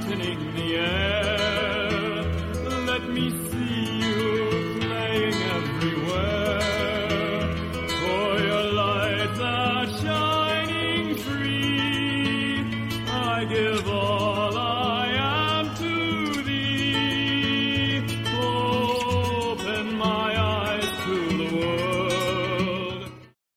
sweetening the air. Let me see you playing everywhere, for your lights are shining free. I give all I am to thee. Open my eyes to the world.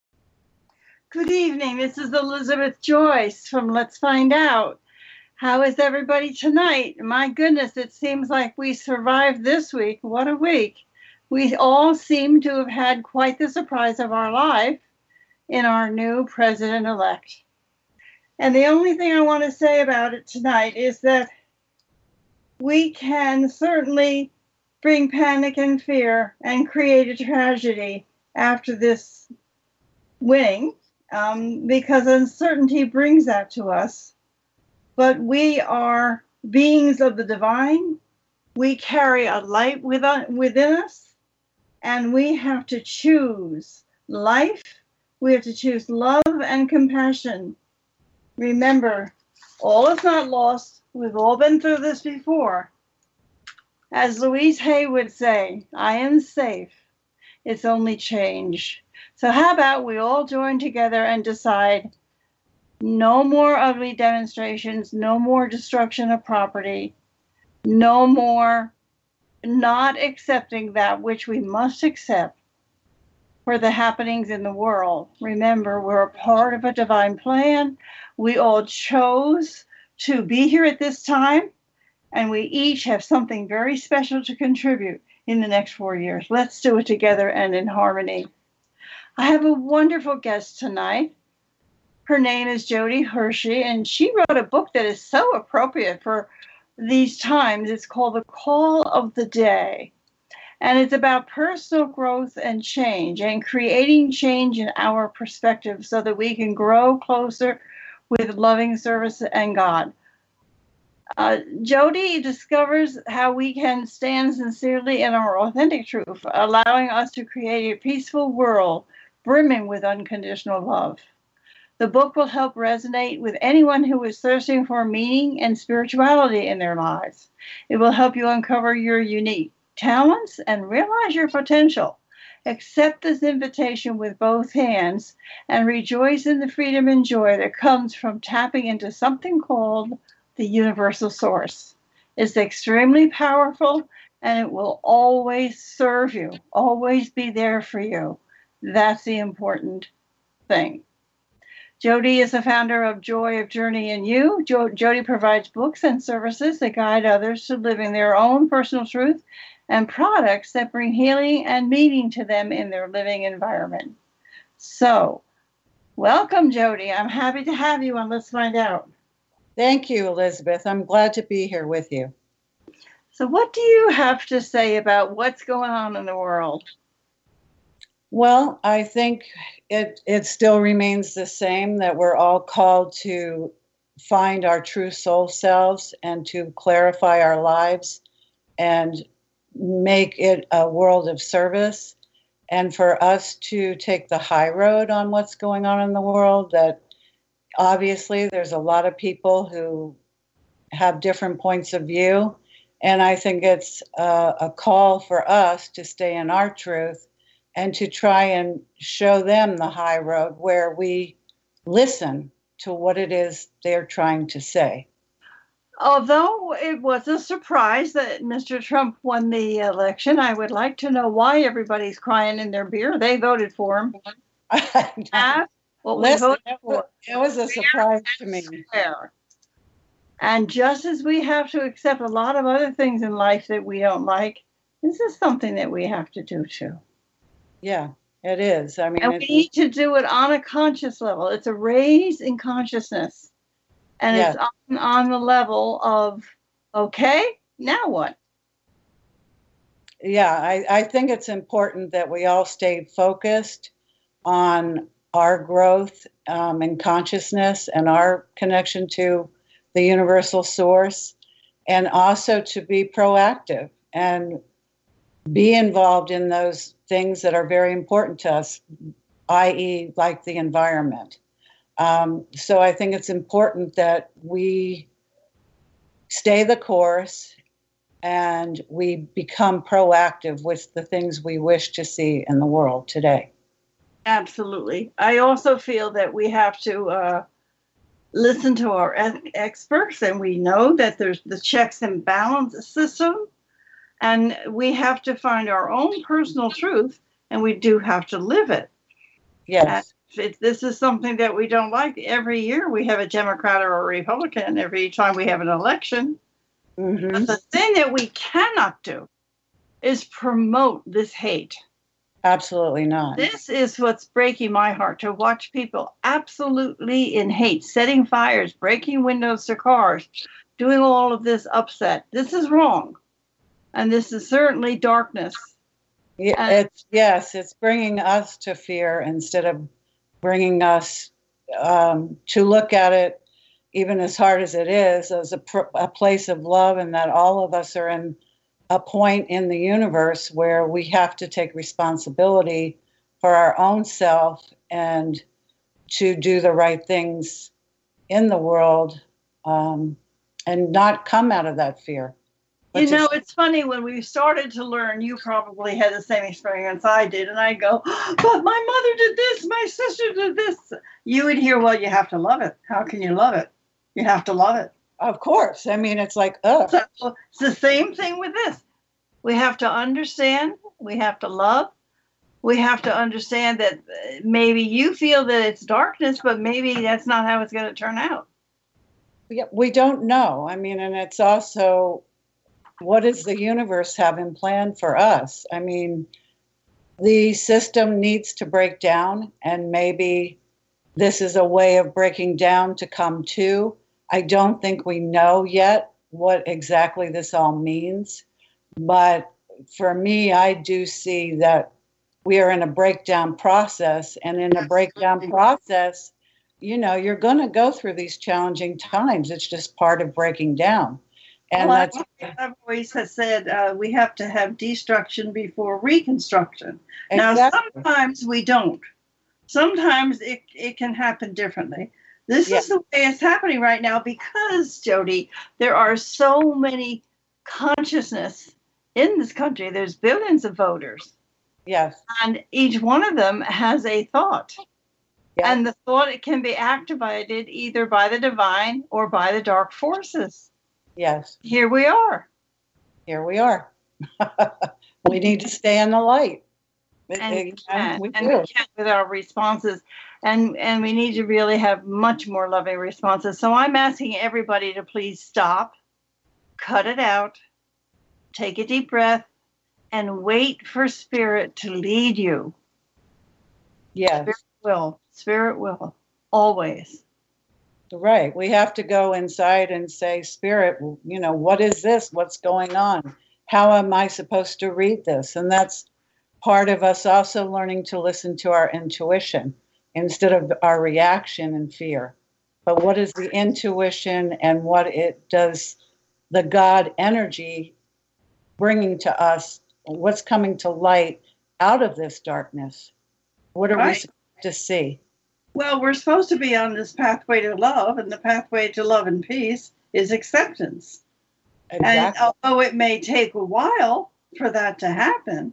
Good evening, this is Elizabeth Joyce from Let's Find Out. How is everybody tonight? My goodness, it seems like we survived this week. What a week. We all seem to have had quite the surprise of our life in our new president-elect. And the only thing I want to say about it tonight is that we can certainly bring panic and fear and create a tragedy after this winning, because uncertainty brings that to us. But we are beings of the divine. We carry a light within us, and we have to choose life. We have to choose love and compassion. Remember, all is not lost. We've all been through this before. As Louise Hay would say, I am safe. It's only change. So how about we all join together and decide no more ugly demonstrations, no more destruction of property, no more not accepting that which we must accept for the happenings in the world. Remember, we're a part of a divine plan. We all chose to be here at this time, and we each have something very special to contribute in the next 4 years. Let's do it together and in harmony. I have a wonderful guest tonight. Her name is Jody Hershey, and she wrote a book that is so appropriate for these times. It's called The Call of the Day, and it's about personal growth and change and creating change in our perspective so that we can grow closer with loving service and God. Jody discovers how we can stand sincerely in our authentic truth, allowing us to create a peaceful world brimming with unconditional love. The book will help resonate with anyone who is thirsting for meaning and spirituality in their lives. It will help you uncover your unique talents and realize your potential. Accept this invitation with both hands and rejoice in the freedom and joy that comes from tapping into something called the universal source. It's extremely powerful, and it will always serve you, always be there for you. That's the important thing. Jody is the founder of Joy of Journey in You. Jody provides books and services that guide others to living their own personal truth and products that bring healing and meaning to them in their living environment. So, welcome, Jody. I'm happy to have you on Let's Find Out. Thank you, Elizabeth. I'm glad to be here with you. So what do you have to say about what's going on in the world? Well, I think it still remains the same, that we're all called to find our true soul selves and to clarify our lives and make it a world of service. And for us to take the high road on what's going on in the world, that obviously there's a lot of people who have different points of view. And I think it's a call for us to stay in our truth and to try and show them the high road where we listen to what it is they're trying to say. Although it was a surprise that Mr. Trump won the election, I would like to know why everybody's crying in their beer. They voted for him. Listen, it was a surprise to me. And just as we have to accept a lot of other things in life that we don't like, this is something that we have to do too. Yeah, it is. I mean, and we need to do it on a conscious level. It's a raise in consciousness. And it's on the level of, okay, now what? Yeah, I think it's important that we all stay focused on our growth in consciousness and our connection to the universal source, and also to be proactive and be involved in those things that are very important to us, i.e. like the environment. So I think it's important that we stay the course, and we become proactive with the things we wish to see in the world today. Absolutely. I also feel that we have to listen to our experts, and we know that there's the checks and balance system, and we have to find our own personal truth, and we do have to live it. Yes. If this is something that we don't like, every year we have a Democrat or a Republican, every time we have an election. Mm-hmm. But the thing that we cannot do is promote this hate. Absolutely not. This is what's breaking my heart, to watch people absolutely in hate, setting fires, breaking windows to cars, doing all of this upset. This is wrong. And this is certainly darkness. Yeah, it's bringing us to fear instead of bringing us to look at it, even as hard as it is, as a place of love, and that all of us are in a point in the universe where we have to take responsibility for our own self and to do the right things in the world, and not come out of that fear. You know, it's funny, when we started to learn, you probably had the same experience I did, and I go, but my mother did this, my sister did this. You would hear, well, you have to love it. How can you love it? You have to love it. Of course. I mean, it's like, oh. So it's the same thing with this. We have to understand. We have to love. We have to understand that maybe you feel that it's darkness, but maybe that's not how it's going to turn out. Yeah, we don't know. I mean, and it's also, what does the universe have in plan for us? I mean, the system needs to break down, and maybe this is a way of breaking down to come to. I don't think we know yet what exactly this all means. But for me, I do see that we are in a breakdown process. And in a breakdown process, you know, you're going to go through these challenging times. It's just part of breaking down. And well, that's, I've always said we have to have destruction before reconstruction. exactly. Now, sometimes we don't. Sometimes it can happen differently. This is the way it's happening right now because, Jody, there are so many consciousness in this country. There's billions of voters. Yes. And each one of them has a thought. Yes. And the thought, it can be activated either by the divine or by the dark forces. Yes. Here we are. Here we are. We need to stay in the light. And we can with our responses. And we need to really have much more loving responses. So I'm asking everybody to please stop, cut it out, take a deep breath, and wait for Spirit to lead you. Yes. Spirit will, always. Right. We have to go inside and say, Spirit, you know, what is this? What's going on? How am I supposed to read this? And that's part of us also learning to listen to our intuition instead of our reaction and fear. But what is the intuition, and what it does the God energy bringing to us? What's coming to light out of this darkness? What are we supposed to see? Well, we're supposed to be on this pathway to love, and the pathway to love and peace is acceptance. Exactly. And although it may take a while for that to happen,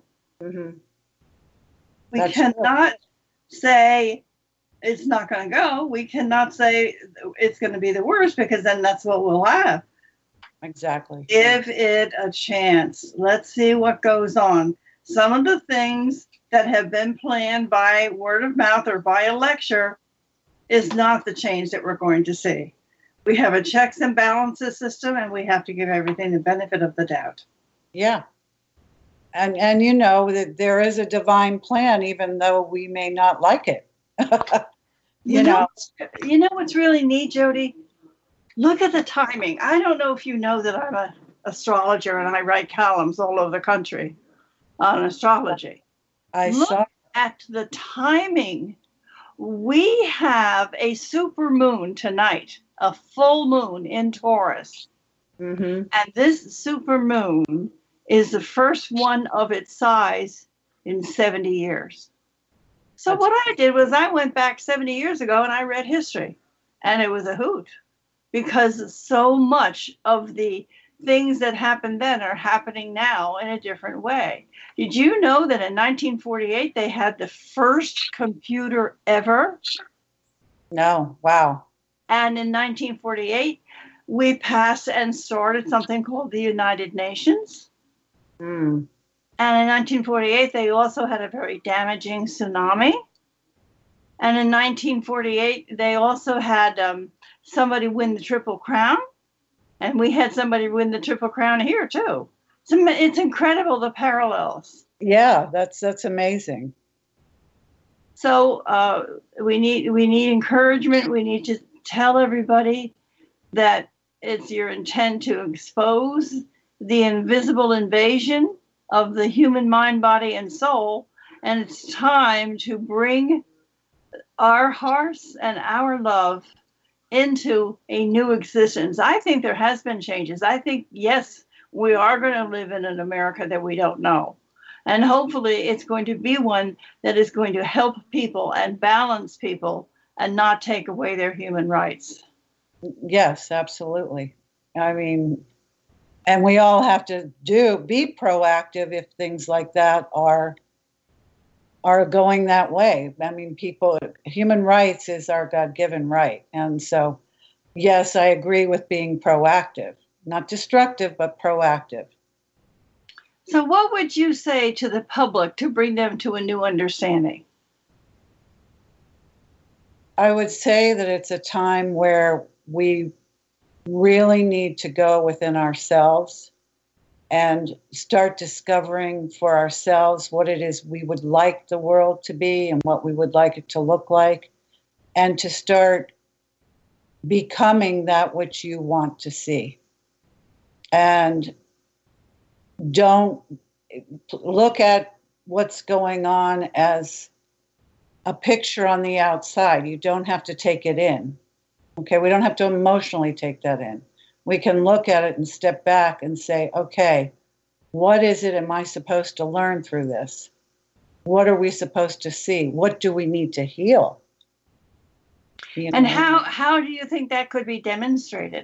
we cannot say it's not going to go. We cannot say it's going to be the worst, because then that's what we'll have. Exactly. Give it a chance. Let's see what goes on. Some of the things that have been planned by word of mouth or by a lecture is not the change that we're going to see. We have a checks and balances system, and we have to give everything the benefit of the doubt. Yeah. And you know that there is a divine plan, even though we may not like it. you know what's really neat, Jody? Look at the timing. I don't know if you know that I'm an astrologer and I write columns all over the country on astrology. Look at the timing. We have a super moon tonight, a full moon in Taurus. And this super moon is the first one of its size in 70 years. So what I did was I went back 70 years ago and I read history, and it was a hoot. because so much of the things that happened then are happening now in a different way. Did you know that in 1948 they had the first computer ever? No. Wow. And in 1948, we passed and started something called the United Nations. Mm. And in 1948, they also had a very damaging tsunami. And in 1948, they also had somebody win the Triple Crown. And we had somebody win the Triple Crown here, too. It's incredible, the parallels. Yeah, that's amazing. So we need encouragement. We need to tell everybody that it's your intent to expose the invisible invasion of the human mind, body, and soul. And it's time to bring our hearts and our love into a new existence. I think there has been changes. I think, yes, we are going to live in an America that we don't know. And hopefully it's going to be one that is going to help people and balance people and not take away their human rights. Yes, absolutely. I mean, and we all have to be proactive if things like that are going that way. I mean, human rights is our God-given right. And so, yes, I agree with being proactive, not destructive, but proactive. So what would you say to the public to bring them to a new understanding? I would say that it's a time where we really need to go within ourselves and start discovering for ourselves what it is we would like the world to be and what we would like it to look like, and to start becoming that which you want to see. And don't look at what's going on as a picture on the outside. You don't have to take it in. Okay, we don't have to emotionally take that in. We can look at it and step back and say, okay, what is it am I supposed to learn through this? What are we supposed to see? What do we need to heal? You know? And how do you think that could be demonstrated?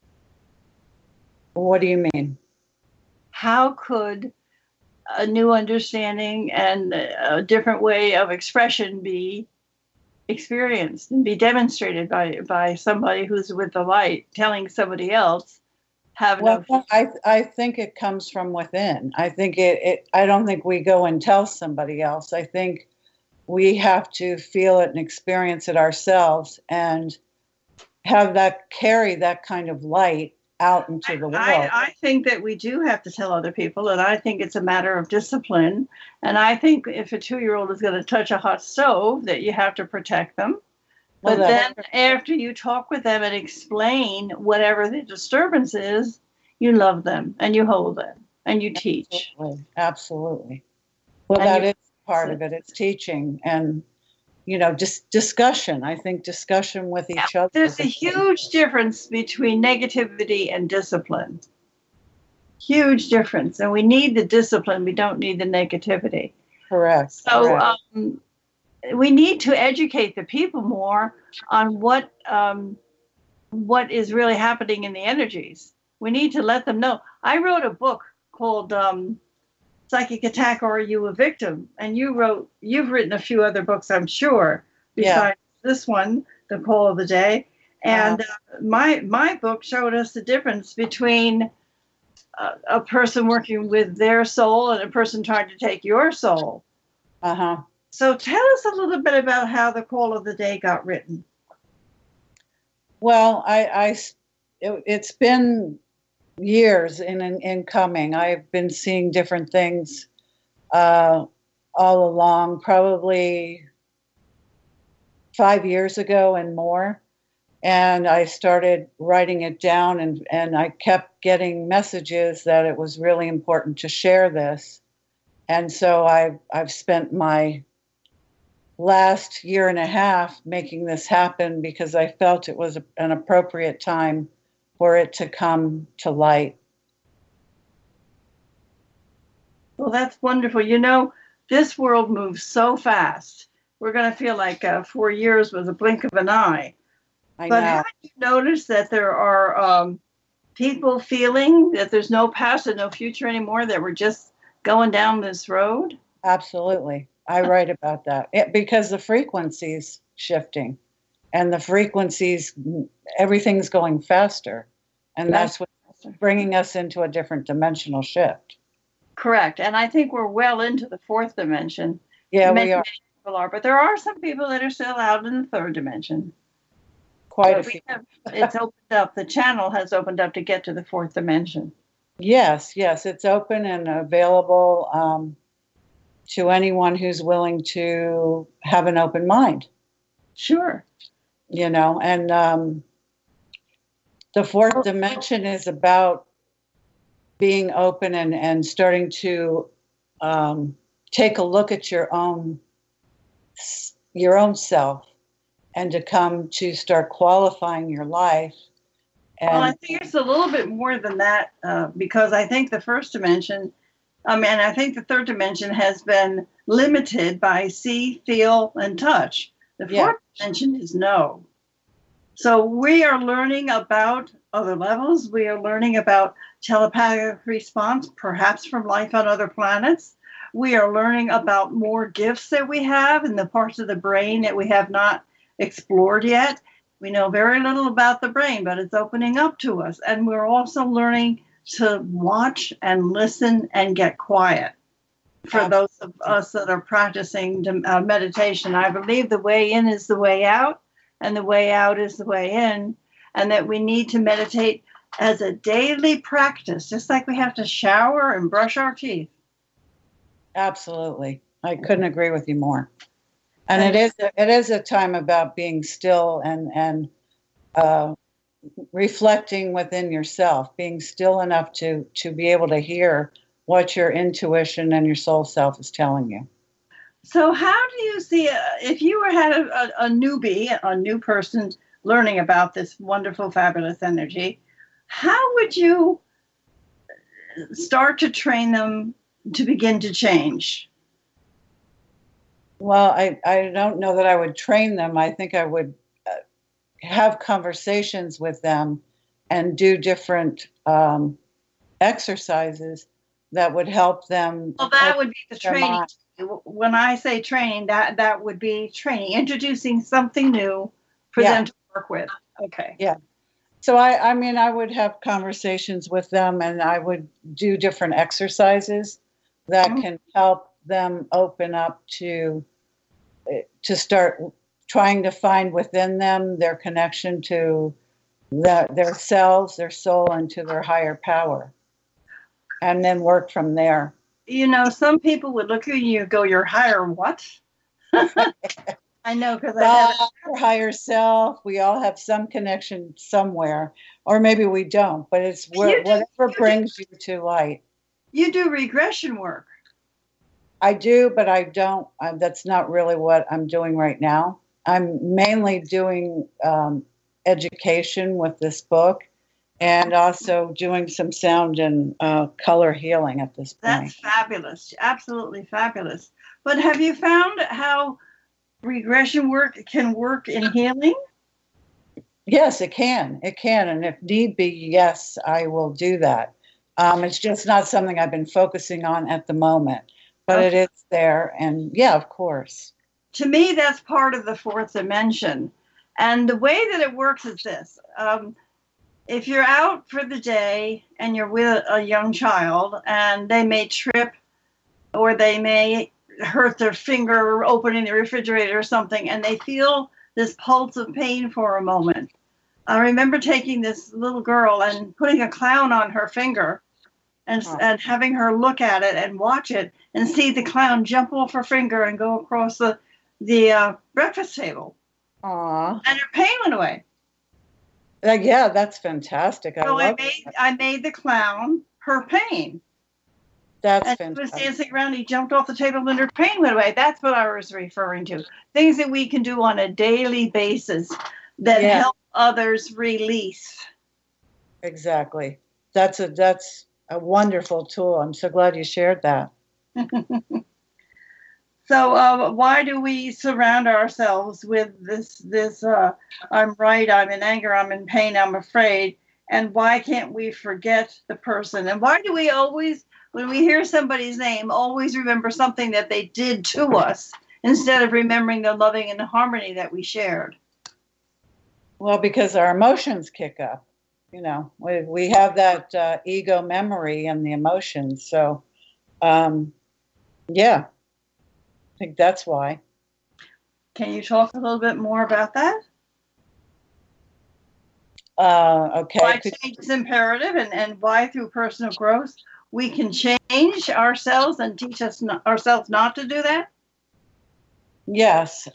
What do you mean? How could a new understanding and a different way of expression be experienced and be demonstrated by somebody who's with the light, telling somebody else? I think it comes from within. I think I don't think we go and tell somebody else. I think we have to feel it and experience it ourselves and carry that kind of light out into the world. I think that we do have to tell other people, and I think it's a matter of discipline. And I think if a 2-year-old is going to touch a hot stove, that you have to protect them. But then after you talk with them and explain whatever the disturbance is, you love them and you hold them and you teach. Absolutely. Well, that is part of it. It's teaching and, just discussion. I think discussion with each other. There's a huge difference between negativity and discipline. Huge difference. And we need the discipline. We don't need the negativity. Correct. So we need to educate the people more on what is really happening in the energies. We need to let them know. I wrote a book called Psychic Attack, or Are You a Victim? And you've written a few other books, I'm sure, besides this one, The Call of the Day. And my book showed us the difference between a person working with their soul and a person trying to take your soul. Uh-huh. So tell us a little bit about how The Call of the Day got written. Well, it's been years in coming. I've been seeing different things all along, probably 5 years ago and more. And I started writing it down, and I kept getting messages that it was really important to share this. And so I've spent my last year and a half making this happen because I felt it was an appropriate time for it to come to light. Well, that's wonderful. This world moves so fast. We're going to feel like 4 years was a blink of an eye. I But know. have you noticed that there are people feeling that there's no past and no future anymore, that we're just going down this road? Absolutely. I write about that because the frequency's shifting and the frequencies, everything's going faster. And that's what's bringing us into a different dimensional shift. Correct. And I think we're well into the fourth dimension. Yeah, Many, we are. many people are, but there are some people that are still out in the third dimension. Quite But a few. it's opened up. The channel has opened up to get to the fourth dimension. Yes, it's open and available to anyone who's willing to have an open mind. Sure. And the fourth dimension is about being open and starting to take a look at your own self, and to come to start qualifying your life. And well, I think it's a little bit more than that, because I think the first dimension, and I think the third dimension has been limited by see, feel, and touch. The fourth dimension is know. So we are learning about other levels. We are learning about telepathic response, perhaps from life on other planets. We are learning about more gifts that we have in the parts of the brain that we have not explored yet. We know very little about the brain, but it's opening up to us. And we're also learning to watch and listen and get quiet. For those of us that are practicing meditation, I believe the way in is the way out, and the way out is the way in, and that we need to meditate as a daily practice, just like we have to shower and brush our teeth. Absolutely. I couldn't agree with you more. And it is a time about being still and reflecting within yourself, being still enough to be able to hear what your intuition and your soul self is telling you. So how do you see, if you had a newbie, a new person learning about this wonderful, fabulous energy, how would you start to train them to begin to change? Well, I don't know that I would train them. I think I would have conversations with them and do different exercises that would help them. Well, that would be the training. When I say training, that would be training, introducing something new for them to work with. Okay. Yeah. So I mean, I would have conversations with them, and I would do different exercises that can help them open up to start trying to find within them their connection to their selves, their soul, and to their higher power, and then work from there. Some people would look at you and go, "Your higher what?" I know, because our higher self. We all have some connection somewhere, or maybe we don't. But it's whatever brings you to light. You do regression work. I do, but I don't. That's not really what I'm doing right now. I'm mainly doing education with this book, and also doing some sound and color healing at this point. That's fabulous. Absolutely fabulous. But have you found how regression work can work in healing? Yes, it can. It can. And if need be, yes, I will do that. It's just not something I've been focusing on at the moment, but it is there. And yeah, of course. To me, that's part of the fourth dimension. And the way that it works is this. If you're out for the day and you're with a young child and they may trip or they may hurt their finger opening the refrigerator or something, and they feel this pulse of pain for a moment. I remember taking this little girl and putting a clown on her finger and having her look at it and watch it and see the clown jump off her finger and go across the breakfast table. Aww. And her pain went away. Yeah, that's fantastic. I made the clown her pain. That's and fantastic. He was dancing around. He jumped off the table and her pain went away. That's what I was referring to. Things that we can do on a daily basis that help others release. Exactly. That's a wonderful tool. I'm so glad you shared that. So why do we surround ourselves with this I'm right, I'm in anger, I'm in pain, I'm afraid, and why can't we forget the person? And why do we always, when we hear somebody's name, always remember something that they did to us instead of remembering the loving and the harmony that we shared? Well, because our emotions kick up. You know, we have that ego memory and the emotions. So, yeah. I think that's why. Can you talk a little bit more about that? Okay. Why change is imperative, and why through personal growth we can change ourselves and teach ourselves not to do that? Yes.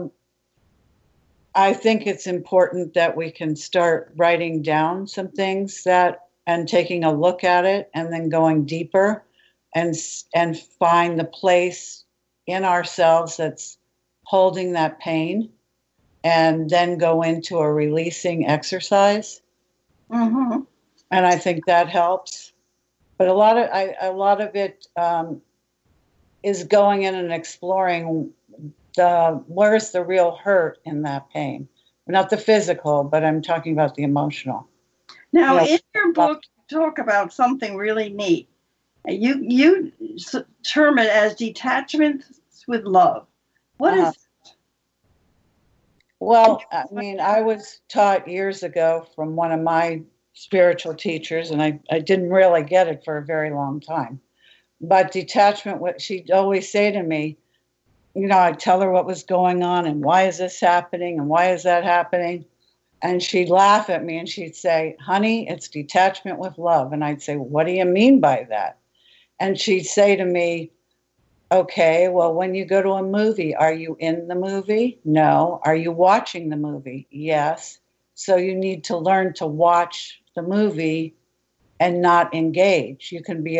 I think it's important that we can start writing down some things and taking a look at it and then going deeper and find the place in ourselves that's holding that pain, and then go into a releasing exercise. Mm-hmm. And I think that helps. But a lot of it is going in and exploring where's the real hurt in that pain. Not the physical, but I'm talking about the emotional. Now, in your book, you talk about something really neat. You term it as detachment with love. What is that? Well, I mean, I was taught years ago from one of my spiritual teachers, and I didn't really get it for a very long time. But detachment, what she'd always say to me, you know, I'd tell her what was going on and why is this happening and why is that happening? And she'd laugh at me and she'd say, honey, it's detachment with love. And I'd say, what do you mean by that? And she'd say to me, okay, well, when you go to a movie, are you in the movie? No. Are you watching the movie? Yes. So you need to learn to watch the movie and not engage. You can be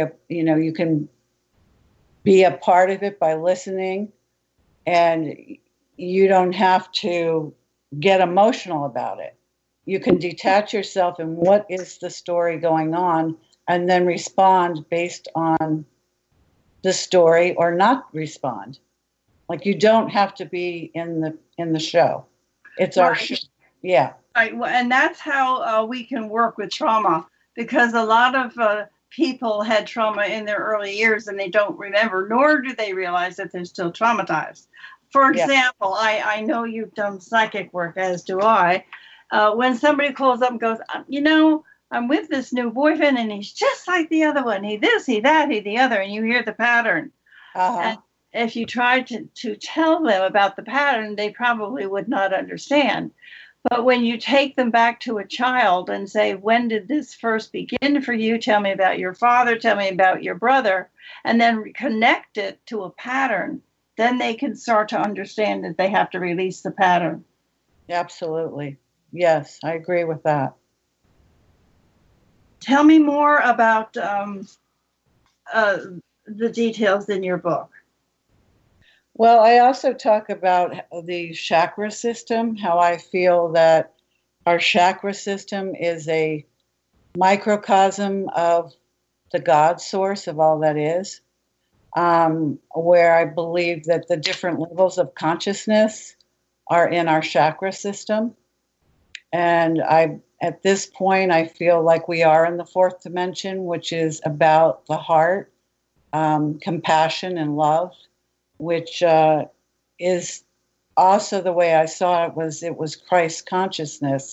a part of it by listening, and you don't have to get emotional about it. You can detach yourself and what is the story going on, and then respond based on the story or not respond. Like, you don't have to be in the show. It's our show. Yeah. Right. And that's how we can work with trauma, because a lot of people had trauma in their early years and they don't remember, nor do they realize that they're still traumatized. For example, I know you've done psychic work, as do I. When somebody calls up and goes, you know, I'm with this new boyfriend and he's just like the other one. He this, he that, he the other, and you hear the pattern. And if you tried to tell them about the pattern, they probably would not understand. But when you take them back to a child and say, when did this first begin for you? Tell me about your father. Tell me about your brother. And then connect it to a pattern. Then they can start to understand that they have to release the pattern. Absolutely. Yes, I agree with that. Tell me more about the details in your book. Well, I also talk about the chakra system, how I feel that our chakra system is a microcosm of the God source of all that is, where I believe that the different levels of consciousness are in our chakra system. And at this point, I feel like we are in the fourth dimension, which is about the heart, compassion and love, which is also the way I saw it was Christ consciousness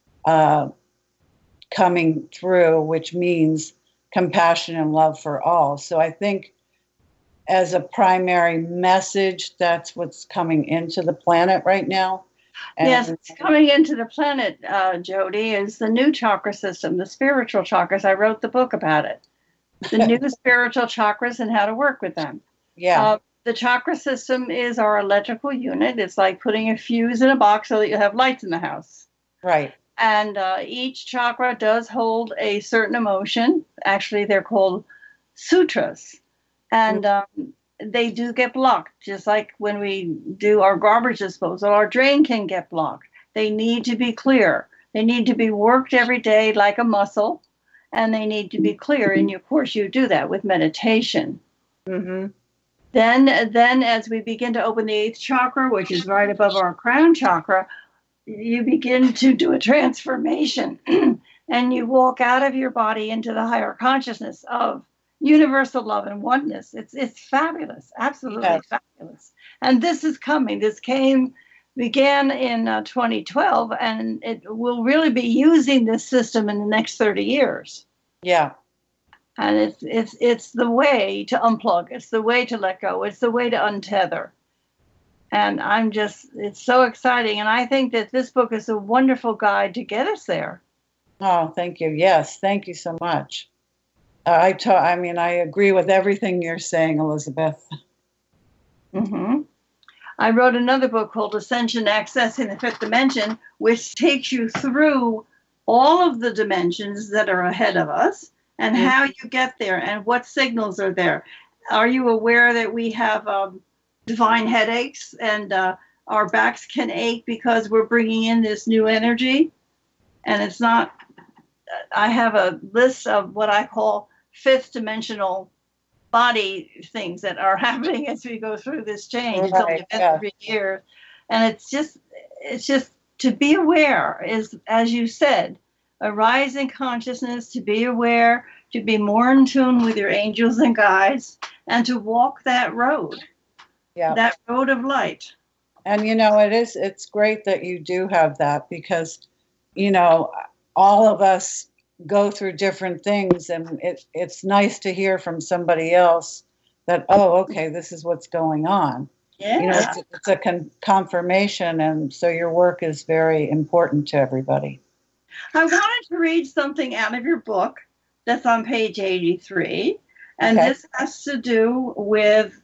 coming through, which means compassion and love for all. So I think as a primary message, that's what's coming into the planet right now. And yes, it's coming into the planet, Jody, is the new chakra system, the spiritual chakras. I wrote the book about it. The new spiritual chakras and how to work with them. Yeah. The chakra system is our electrical unit. It's like putting a fuse in a box so that you have lights in the house. Right. And each chakra does hold a certain emotion. Actually, they're called sutras. And they do get blocked, just like when we do our garbage disposal, our drain can get blocked. They need to be clear. They need to be worked every day like a muscle, and they need to be clear. And of course, you do that with meditation. Mm-hmm. Then as we begin to open the eighth chakra, which is right above our crown chakra, you begin to do a transformation and you walk out of your body into the higher consciousness of universal love and oneness. It's fabulous, absolutely fabulous. And this is coming. Began in 2012, and it will really be using this system in the next 30 years. Yeah. And it's the way to unplug. It's the way to let go. It's the way to untether. And it's so exciting. And I think that this book is a wonderful guide to get us there. Oh, thank you. Yes, thank you so much. I agree with everything you're saying, Elizabeth. Mm-hmm. I wrote another book called Ascension Accessing the Fifth Dimension, which takes you through all of the dimensions that are ahead of us and how you get there and what signals are there. Are you aware that we have divine headaches and our backs can ache because we're bringing in this new energy? And it's not, I have a list of what I call fifth dimensional body things that are happening as we go through this change. It's only been 3 years. And it's just to be aware is, as you said, a rise in consciousness, to be aware, to be more in tune with your angels and guides, and to walk that road, that road of light. And, it's great that you do have that because, all of us go through different things, and it's nice to hear from somebody else that, okay, this is what's going on. Yeah. It's a confirmation, and so your work is very important to everybody. I wanted to read something out of your book that's on page 83, and this has to do with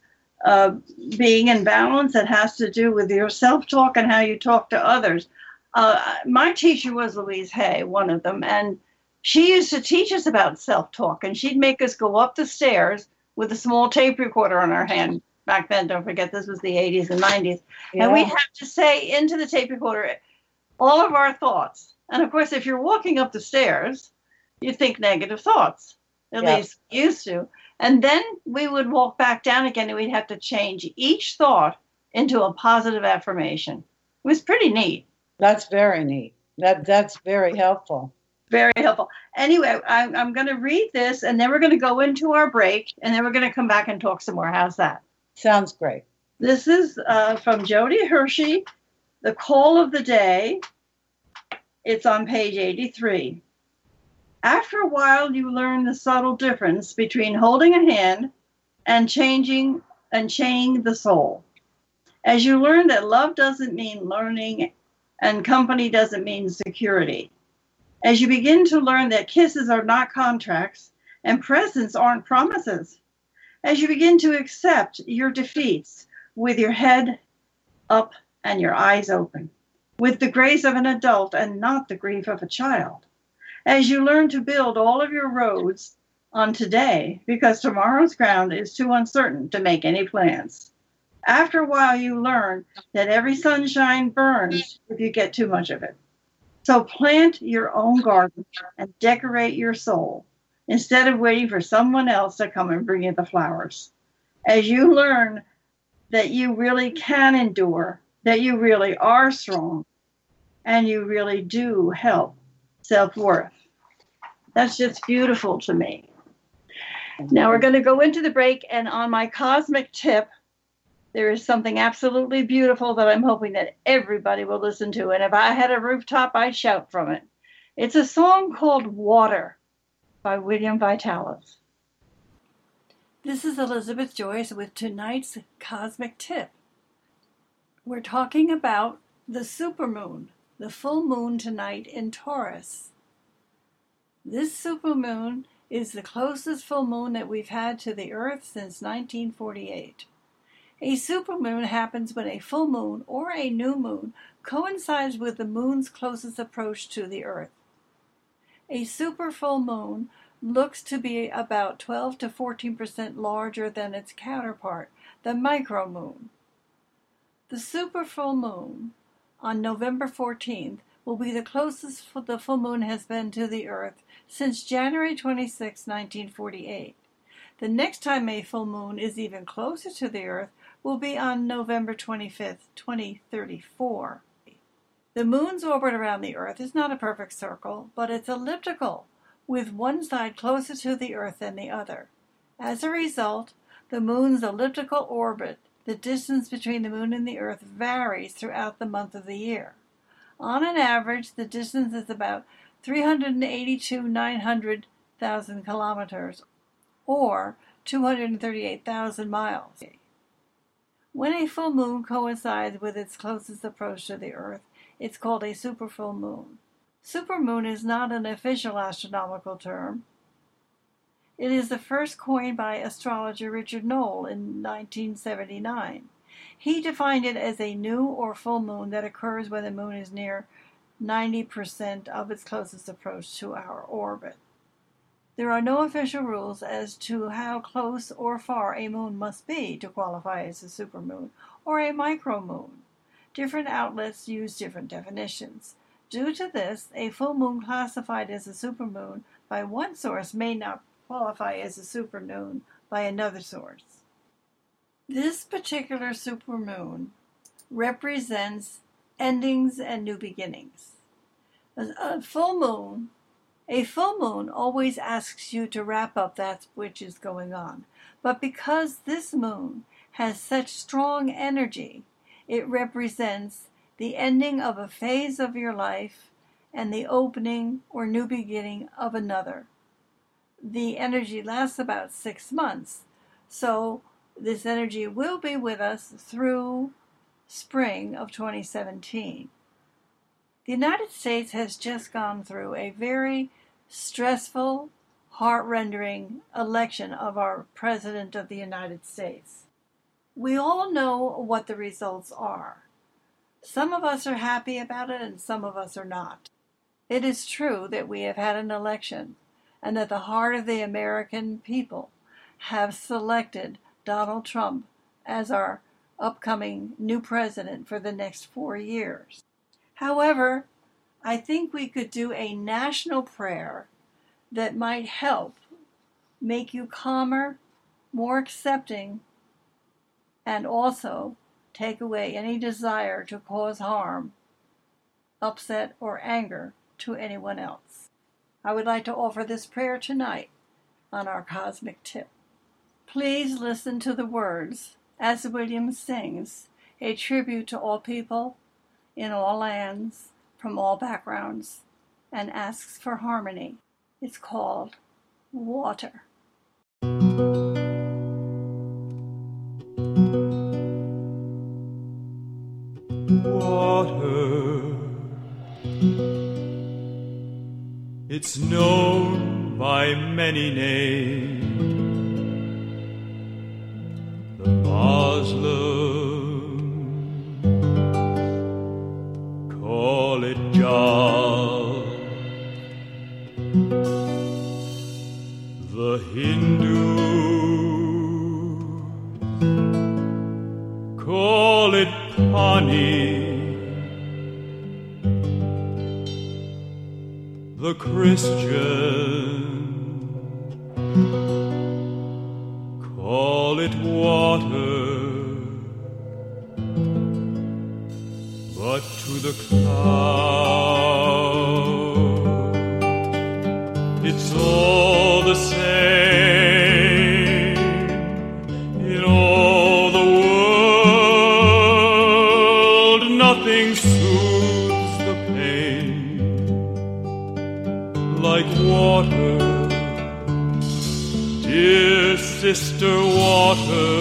being in balance. It has to do with your self-talk and how you talk to others. My teacher was Louise Hay, one of them, and she used to teach us about self-talk, and she'd make us go up the stairs with a small tape recorder in our hand. Back then, don't forget, this was the 80s and 90s. Yeah. And we'd have to say into the tape recorder all of our thoughts. And of course, if you're walking up the stairs, you think negative thoughts, at least we used to. And then we would walk back down again, and we'd have to change each thought into a positive affirmation. It was pretty neat. That's very neat. That's very helpful. Very helpful. Anyway, I'm going to read this, and then we're going to go into our break, and then we're going to come back and talk some more. How's that? Sounds great. This is from Jody Hershey, The Call of the Day. It's on page 83. After a while, you learn the subtle difference between holding a hand and chaining the soul. As you learn that love doesn't mean learning and company doesn't mean security. As you begin to learn that kisses are not contracts and presents aren't promises. As you begin to accept your defeats with your head up and your eyes open, with the grace of an adult and not the grief of a child. As you learn to build all of your roads on today, because tomorrow's ground is too uncertain to make any plans. After a while, you learn that every sunshine burns if you get too much of it. So plant your own garden and decorate your soul instead of waiting for someone else to come and bring you the flowers. As you learn that you really can endure, that you really are strong, and you really do help self-worth. That's just beautiful to me. Now we're going to go into the break, and on my cosmic tip, there is something absolutely beautiful that I'm hoping that everybody will listen to. And if I had a rooftop, I'd shout from it. It's a song called Water by William Vitalis. This is Elizabeth Joyce with tonight's cosmic tip. We're talking about the supermoon, the full moon tonight in Taurus. This supermoon is the closest full moon that we've had to the Earth since 1948. A supermoon happens when a full moon or a new moon coincides with the moon's closest approach to the Earth. A super full moon looks to be about 12 to 14% larger than its counterpart, the micromoon. The super full moon on November 14th will be the closest the full moon has been to the Earth since January 26, 1948. The next time a full moon is even closer to the Earth will be on November 25th, 2034. The moon's orbit around the Earth is not a perfect circle, but it's elliptical, with one side closer to the Earth than the other. As a result, the moon's elliptical orbit, the distance between the moon and the Earth, varies throughout the month of the year. On an average, the distance is about 382,900,000 kilometers, or 238,000 miles. When a full moon coincides with its closest approach to the Earth, it's called a superfull moon. Supermoon is not an official astronomical term. It is the first coined by astrologer Richard Noel in 1979. He defined it as a new or full moon that occurs when the moon is near 90% of its closest approach to our orbit. There are no official rules as to how close or far a moon must be to qualify as a supermoon or a micromoon. Different outlets use different definitions. Due to this, a full moon classified as a supermoon by one source may not qualify as a supermoon by another source. This particular supermoon represents endings and new beginnings. A full moon always asks you to wrap up that which is going on. But because this moon has such strong energy, it represents the ending of a phase of your life and the opening or new beginning of another. The energy lasts about 6 months, so this energy will be with us through spring of 2017. The United States has just gone through a very stressful, heart-rending election of our President of the United States. We all know what the results are. Some of us are happy about it and some of us are not. It is true that we have had an election and that the heart of the American people have selected Donald Trump as our upcoming new president for the next 4 years. However, I think we could do a national prayer that might help make you calmer, more accepting, and also take away any desire to cause harm, upset, or anger to anyone else. I would like to offer this prayer tonight on our Cosmic Tip. Please listen to the words as Williams sings, a tribute to all people in all lands, from all backgrounds, and asks for harmony. It's called Water. Water, it's known by many names. The Muslims call it Jal, the Hindus call it Pani, the Christians call it water, but to the cloud it's all the same. In all the world nothing soothes the pain like water, dear sister water,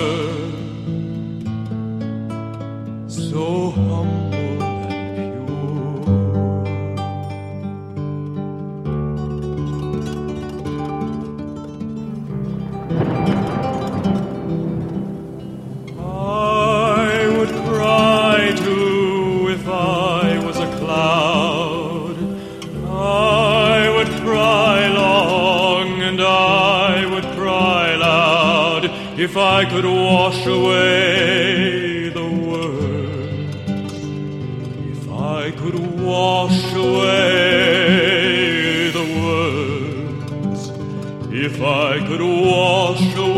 so humble and pure. I would cry too if I was a cloud. I would cry long and I would cry loud if I could wash away the world. If I could wash away the words. If I could wash away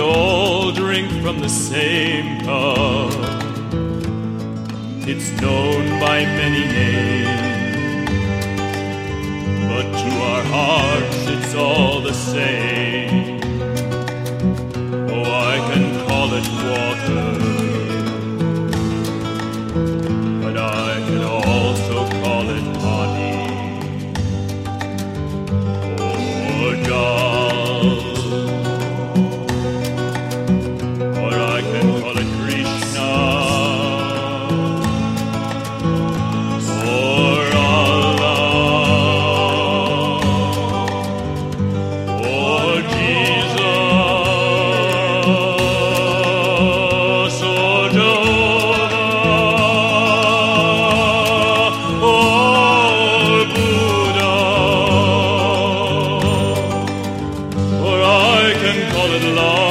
all drink from the same cup. It's known by many names, but to our hearts it's all the same. Oh, I can call it water, but I can also call it honey, or God, or I can call it Krishna, or Allah, or Jesus, or Jehovah, or Buddha, or I can call it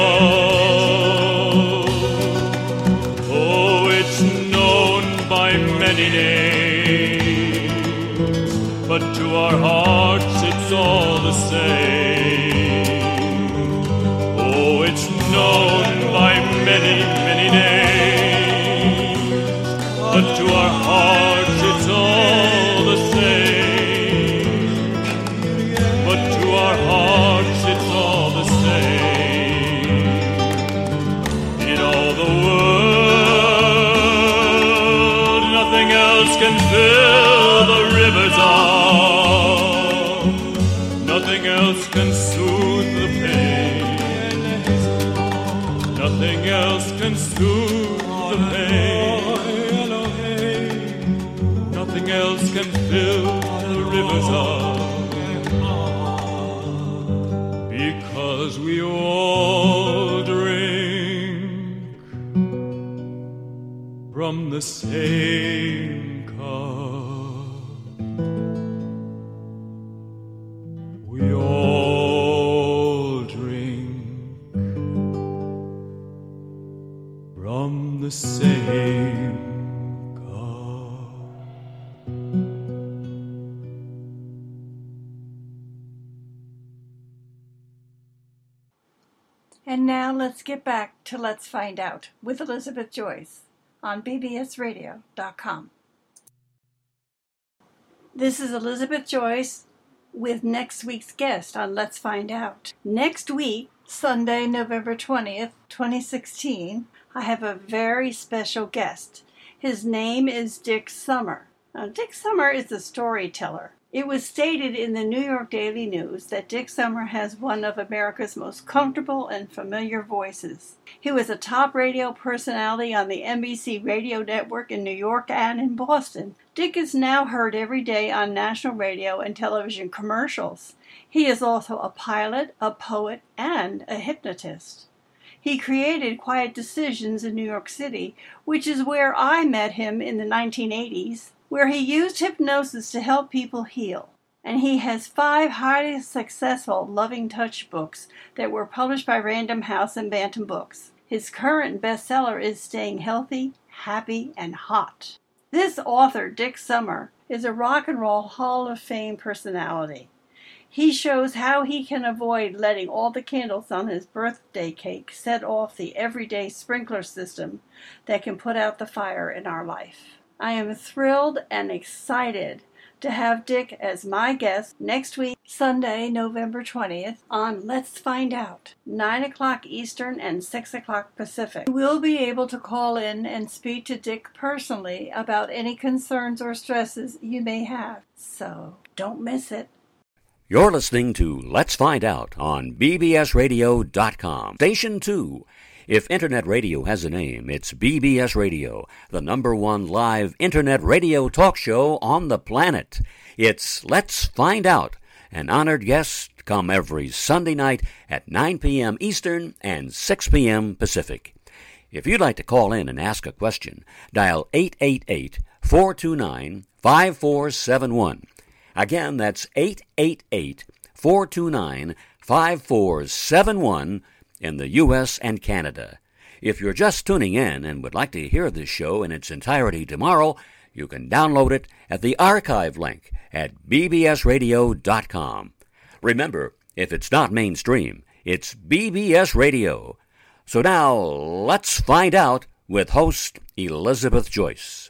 love. Oh, it's known by many names, but to our hearts it's all the same. Oh, it's known by many, many names, but to our hearts it's all the same. But to our hearts it's all the same. In all the world, nothing else can fill the rivers of. Nothing else can soothe the pain. Nothing else can soothe the pain. Nothing else can fill the rivers of. Because we all drink from the same cup. We all drink from the same cup. And now let's get back to Let's Find Out with Elizabeth Joyce on bbsradio.com. This is Elizabeth Joyce with next week's guest on Let's Find Out. Next week, Sunday, November 20th, 2016, I have a very special guest. His name is Dick Summer. Now, Dick Summer is a storyteller. It was stated in the New York Daily News that Dick Summer has one of America's most comfortable and familiar voices. He was a top radio personality on the NBC radio network in New York and in Boston. Dick is now heard every day on national radio and television commercials. He is also a pilot, a poet, and a hypnotist. He created Quiet Decisions in New York City, which is where I met him in the 1980s, where he used hypnosis to help people heal. And he has 5 highly successful Loving Touch books that were published by Random House and Bantam Books. His current bestseller is Staying Healthy, Happy, and Hot. This author, Dick Summer, is a Rock and Roll Hall of Fame personality. He shows how he can avoid letting all the candles on his birthday cake set off the everyday sprinkler system that can put out the fire in our life. I am thrilled and excited to have Dick as my guest next week, Sunday, November 20th, on Let's Find Out, 9 o'clock Eastern and 6 o'clock Pacific. You will be able to call in and speak to Dick personally about any concerns or stresses you may have. So don't miss it. You're listening to Let's Find Out on bbsradio.com. Station 2. If Internet radio has a name, it's BBS Radio, the #1 live Internet radio talk show on the planet. It's Let's Find Out. An honored guest come every Sunday night at 9 p.m. Eastern and 6 p.m. Pacific. If you'd like to call in and ask a question, dial 888-429-5471. Again, that's 888-429-5471 in the U.S. and Canada. If you're just tuning in and would like to hear this show in its entirety tomorrow, you can download it at the archive link at bbsradio.com. Remember, if it's not mainstream, it's BBS Radio. So now, let's find out with host Elizabeth Joyce.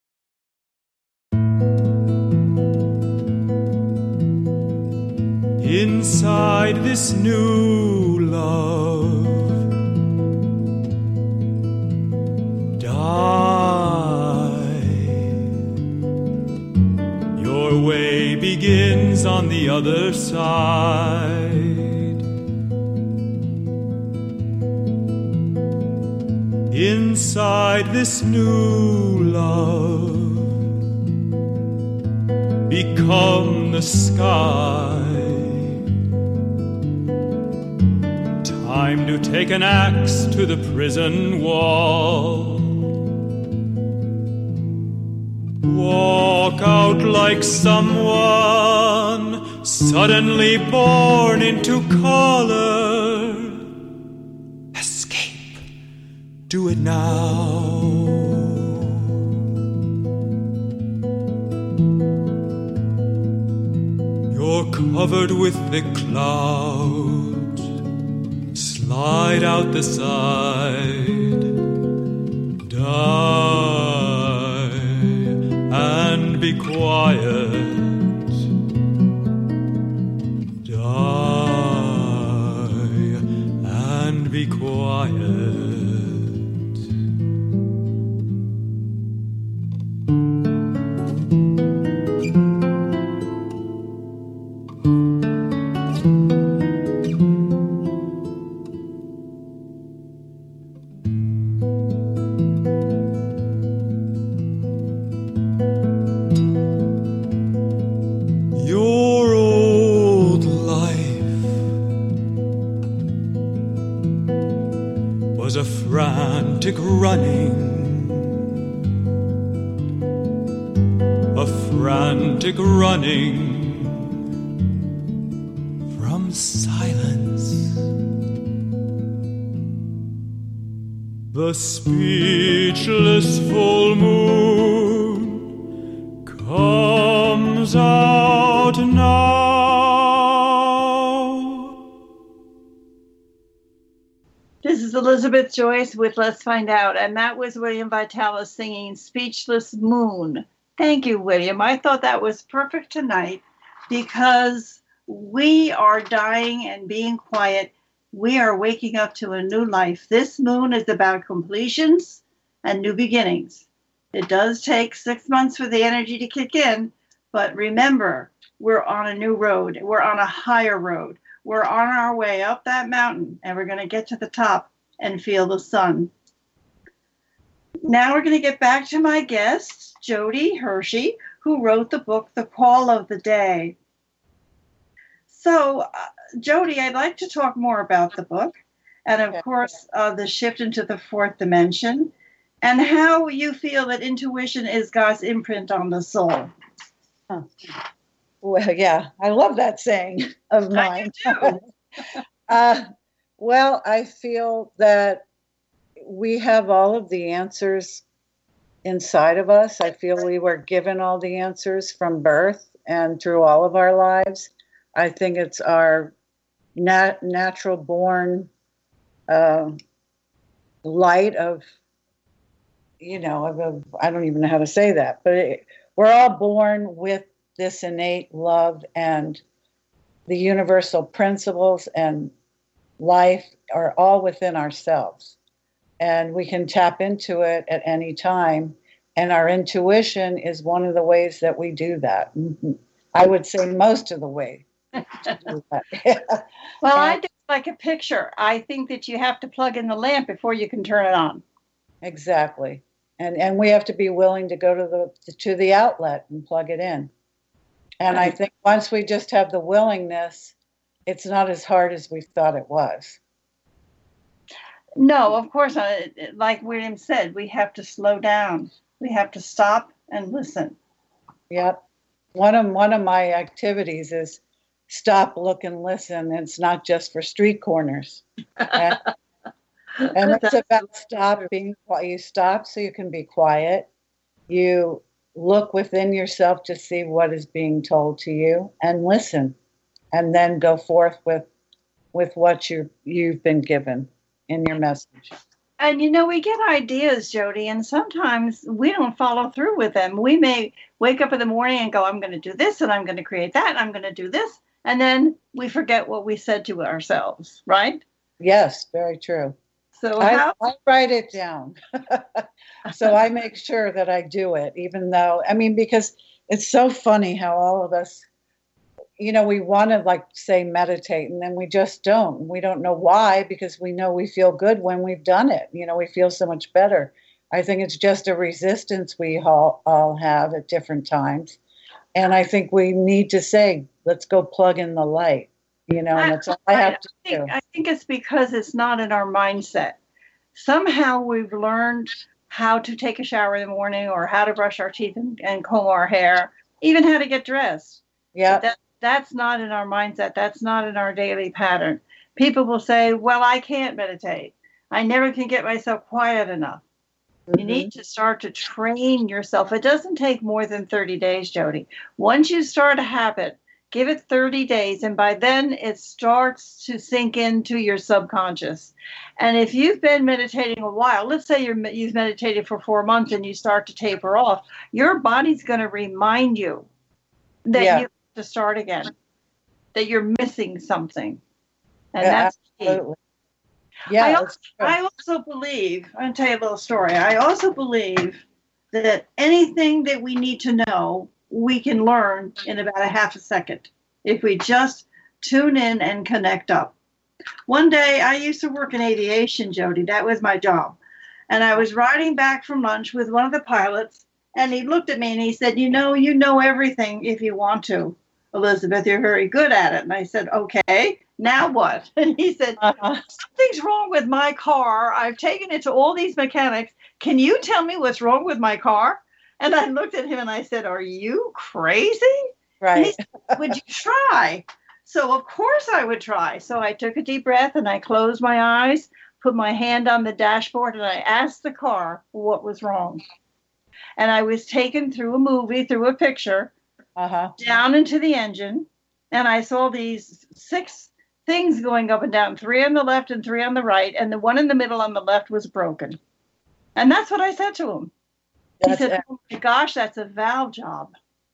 Inside this new love, your way begins on the other side. Inside this new love, become the sky. Time to take an axe to the prison wall. Walk out like someone suddenly born into color. Escape. Do it now. You're covered with thick clouds. Slide out the side. Die and be quiet. Die and be quiet. Running from silence. The speechless full moon comes out now. This is Elizabeth Joyce with Let's Find Out, and that was William Vitalis singing Speechless Moon. Thank you, William. I thought that was perfect tonight because we are dying and being quiet. We are waking up to a new life. This moon is about completions and new beginnings. It does take 6 months for the energy to kick in, but remember, we're on a new road. We're on a higher road. We're on our way up that mountain, and we're going to get to the top and feel the sun. Now we're going to get back to my guest, Jody Hershey, who wrote the book, The Call of the Day. So, Jody, I'd like to talk more about the book and, of course, the shift into the fourth dimension and how you feel that intuition is God's imprint on the soul. Huh. Well, yeah, I love that saying of mine. Well, I feel that we have all of the answers inside of us. I feel we were given all the answers from birth and through all of our lives. I think it's our natural born light of, I don't even know how to say that, but we're all born with this innate love, and the universal principles and life are all within ourselves. And we can tap into it at any time. And our intuition is one of the ways that we do that. I would say most of the way. Well, I do like a picture. I think that you have to plug in the lamp before you can turn it on. Exactly. And we have to be willing to go to the outlet and plug it in. And I think once we just have the willingness, it's not as hard as we thought it was. No, of course, like William said, we have to slow down. We have to stop and listen. Yep. One of my activities is stop, look, and listen. It's not just for street corners. And it's about stopping. You stop so you can be quiet. You look within yourself to see what is being told to you and listen. And then go forth with what you've been given. in your message. And we get ideas, Jody, and sometimes we don't follow through with them. We may wake up in the morning and go, I'm going to do this, and I'm going to create that, and I'm going to do this. And then we forget what we said to ourselves, right? Yes, very true. So I write it down. So I make sure that I do it, even though, because it's so funny how all of us, we want to say meditate, and then we just don't. We don't know why, because we know we feel good when we've done it. We feel so much better. I think it's just a resistance we all have at different times. And I think we need to say, let's go plug in the light, and that's all I have to do. I think it's because it's not in our mindset. Somehow we've learned how to take a shower in the morning, or how to brush our teeth and comb our hair, even how to get dressed. Yeah. That's not in our mindset. That's not in our daily pattern. People will say, well, I can't meditate. I never can get myself quiet enough. Mm-hmm. You need to start to train yourself. It doesn't take more than 30 days, Jody. Once you start a habit, give it 30 days, and by then it starts to sink into your subconscious. And if you've been meditating a while, let's say you've meditated for 4 months and you start to taper off, your body's going to remind you that you have to start again, that you're missing something. And that's absolutely. Key. Yeah, I also believe, I'm going to tell you a little story. I also believe that anything that we need to know, we can learn in about a half a second if we just tune in and connect up. One day, I used to work in aviation, Jody. That was my job. And I was riding back from lunch with one of the pilots, and he looked at me and he said, you know everything if you want to, Elizabeth. You're very good at it. And I said, okay, now what? And he said, something's wrong with my car. I've taken it to all these mechanics. Can you tell me what's wrong with my car? And I looked at him and I said, are you crazy? Right. And he said, would you try? So of course I would try. So I took a deep breath and I closed my eyes, put my hand on the dashboard, and I asked the car what was wrong. And I was taken through a movie, through a picture, down into the engine. And I saw these 6 things going up and down, 3 on the left and 3 on the right. And the one in the middle on the left was broken. And that's what I said to him. He said, oh my gosh, that's a valve job.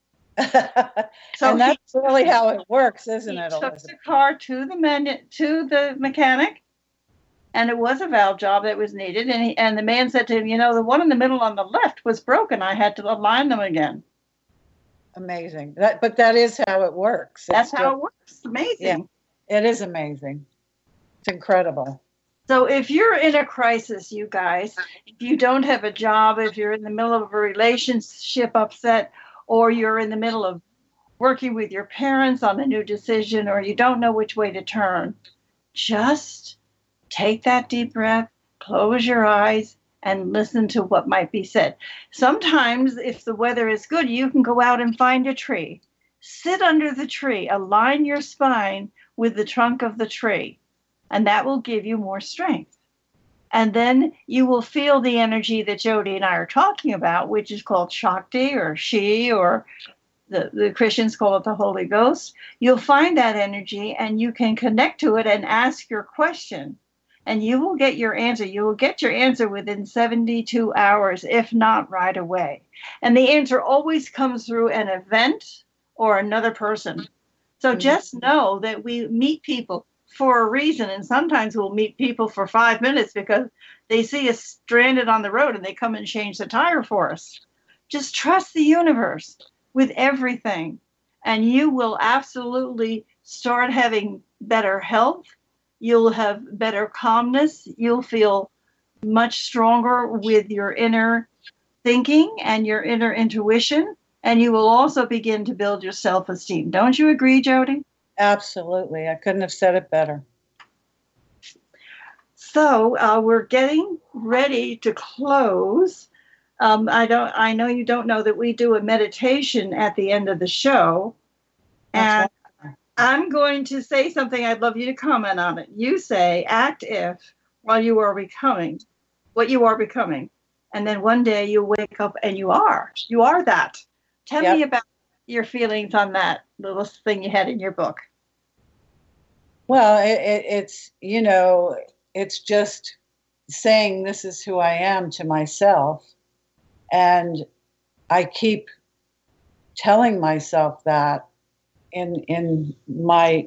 So and that's really how it works, isn't it, Elizabeth? He took the car to the mechanic, and it was a valve job that was needed. And the man said to him, the one in the middle on the left was broken. I had to align them again. Amazing. But that is how it works. That's how it works. Amazing. Yeah, it is amazing. It's incredible. So if you're in a crisis, you guys, if you don't have a job, if you're in the middle of a relationship upset, or you're in the middle of working with your parents on a new decision, or you don't know which way to turn, just take that deep breath, close your eyes, and listen to what might be said. Sometimes, if the weather is good, you can go out and find a tree. Sit under the tree, align your spine with the trunk of the tree, and that will give you more strength. And then you will feel the energy that Jody and I are talking about, which is called Shakti or Shi, or the Christians call it the Holy Ghost. You'll find that energy and you can connect to it and ask your question. And you will get your answer. You will get your answer within 72 hours, if not right away. And the answer always comes through an event or another person. So just know that we meet people for a reason. And sometimes we'll meet people for 5 minutes because they see us stranded on the road and they come and change the tire for us. Just trust the universe with everything. And you will absolutely start having better health. You'll have better calmness. You'll feel much stronger with your inner thinking and your inner intuition. And you will also begin to build your self-esteem. Don't you agree, Jody? Absolutely. I couldn't have said it better. So we're getting ready to close. I know you don't know that we do a meditation at the end of the show. And I'm going to say something. I'd love you to comment on it. You say, act if, while you are becoming what you are becoming. And then one day you wake up and you are that. Tell me about your feelings on that little thing you had in your book. Well, it's, it's just saying this is who I am to myself. And I keep telling myself that in my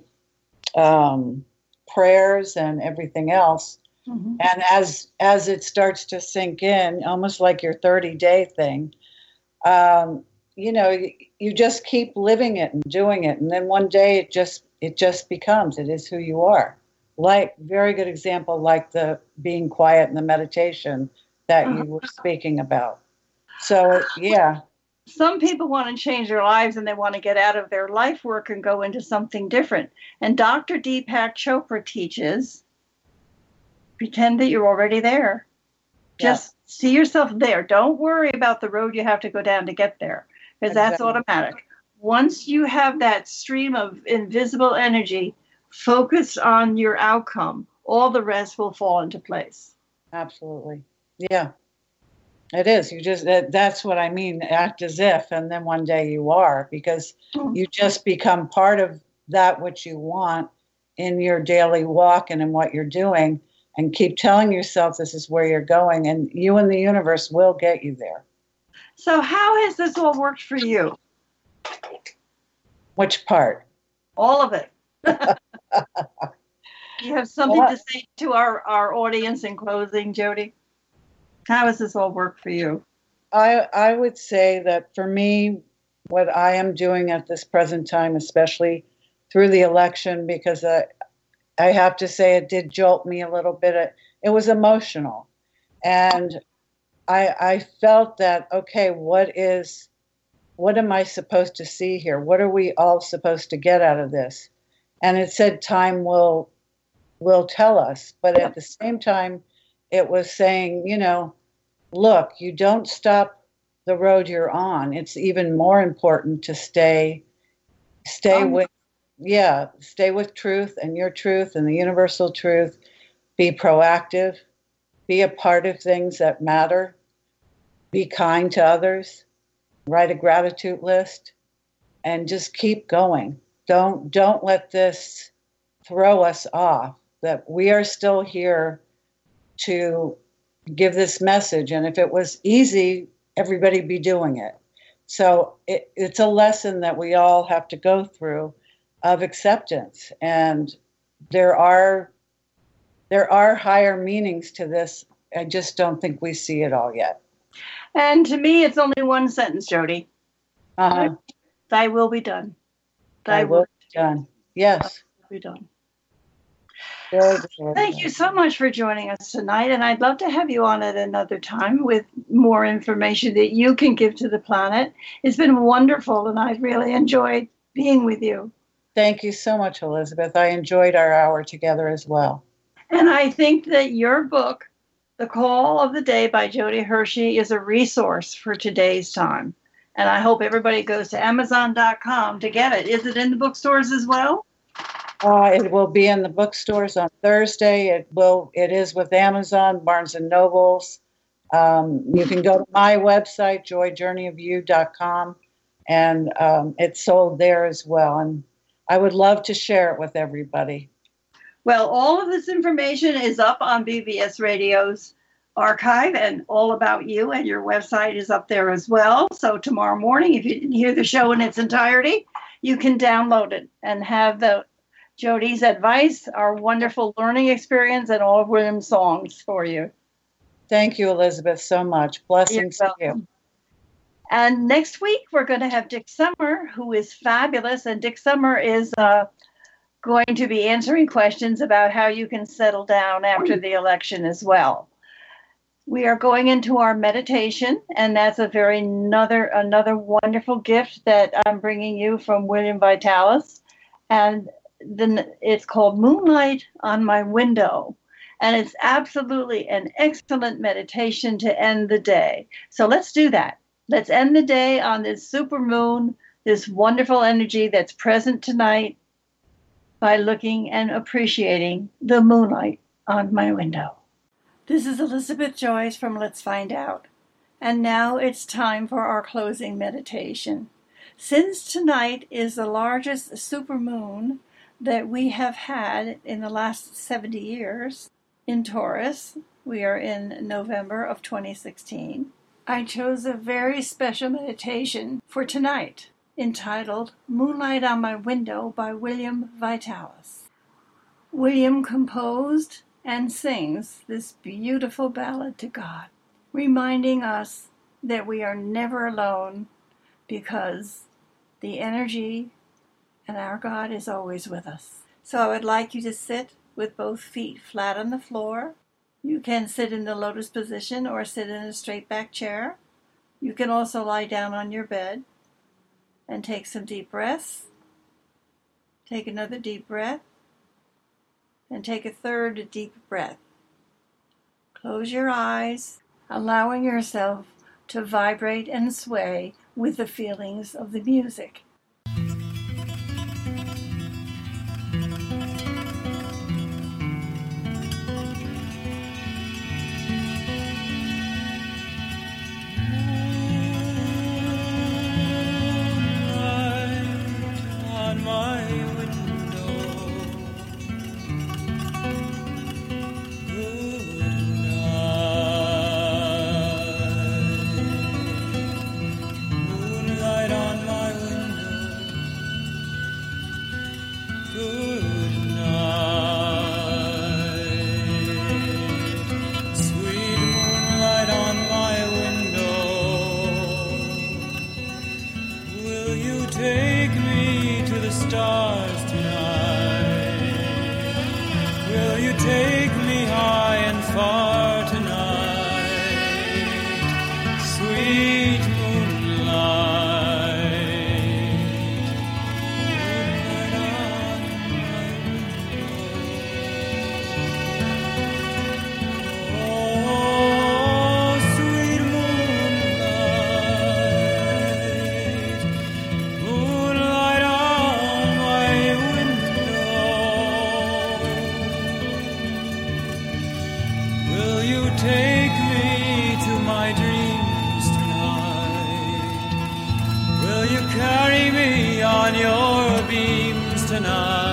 prayers and everything else. Mm-hmm. And as it starts to sink in, almost like your 30-day thing, you just keep living it and doing it, and then one day it just becomes, it is who you are. Like, very good example, like the being quiet and the meditation that you were speaking about. So yeah. Some people want to change their lives and they want to get out of their life work and go into something different. And Dr. Deepak Chopra teaches, pretend that you're already there. Just see yourself there. Don't worry about the road you have to go down to get there, because that's automatic. Once you have that stream of invisible energy, focus on your outcome. All the rest will fall into place. Absolutely. Yeah. It is. You just, that's what I mean. Act as if, and then one day you are, because you just become part of that which you want in your daily walk and in what you're doing, and keep telling yourself this is where you're going, and you and the universe will get you there. So how has this all worked for you? Which part? All of it. You have something to say to our audience in closing, Jody? How has this all worked for you? I would say that for me, what I am doing at this present time, especially through the election, because I have to say it did jolt me a little bit. It was emotional. And I felt that, okay, what am I supposed to see here? What are we all supposed to get out of this? And it said time will tell us. But at the same time, it was saying, look, you don't stop the road you're on. It's even more important to stay with truth and your truth and the universal truth. Be proactive. Be a part of things that matter. Be kind to others. Write a gratitude list, and just keep going. Don't let this throw us off, that we are still here to give this message. And if it was easy, everybody'd be doing it. So it's a lesson that we all have to go through, of acceptance. And there are higher meanings to this. I just don't think we see it all yet. And to me, it's only one sentence, Jody. Thy will be done. Thy will be done. Yes. Be done. Very good. Thank you so much for joining us tonight, and I'd love to have you on at another time with more information that you can give to the planet. It's been wonderful, and I've really enjoyed being with you. Thank you so much, Elizabeth. I enjoyed our hour together as well. And I think that your book, The Call of the Day by Jody Hershey, is a resource for today's time. And I hope everybody goes to Amazon.com to get it. Is it in the bookstores as well? It will be in the bookstores on Thursday. It is with Amazon, Barnes and Nobles. You can go to my website, joyjourneyofyou.com, and it's sold there as well. And I would love to share it with everybody. Well, all of this information is up on BBS Radio's archive, and all about you, and your website is up there as well. So tomorrow morning, if you didn't hear the show in its entirety, you can download it and have Jody's advice, our wonderful learning experience, and all of William's songs for you. Thank you, Elizabeth, so much. Blessings to you. And next week, we're going to have Dick Summer, who is fabulous. And Dick Summer is going to be answering questions about how you can settle down after the election as well. We are going into our meditation, and that's another wonderful gift that I'm bringing you from William Vitalis. And then it's called Moonlight on My Window. And it's absolutely an excellent meditation to end the day. So let's do that. Let's end the day on this super moon, this wonderful energy that's present tonight, by looking and appreciating the moonlight on my window. This is Elizabeth Joyce from Let's Find Out. And now it's time for our closing meditation. Since tonight is the largest supermoon that we have had in the last 70 years, in Taurus. We are in November of 2016. I chose a very special meditation for tonight, entitled Moonlight on My Window by William Vitalis. William composed and sings this beautiful ballad to God, reminding us that we are never alone because the energy and our God is always with us. So I would like you to sit with both feet flat on the floor. You can sit in the lotus position or sit in a straight back chair. You can also lie down on your bed and take some deep breaths. Take another deep breath and take a third deep breath. Close your eyes, allowing yourself to vibrate and sway with the feelings of the music. Carry me on your beams tonight.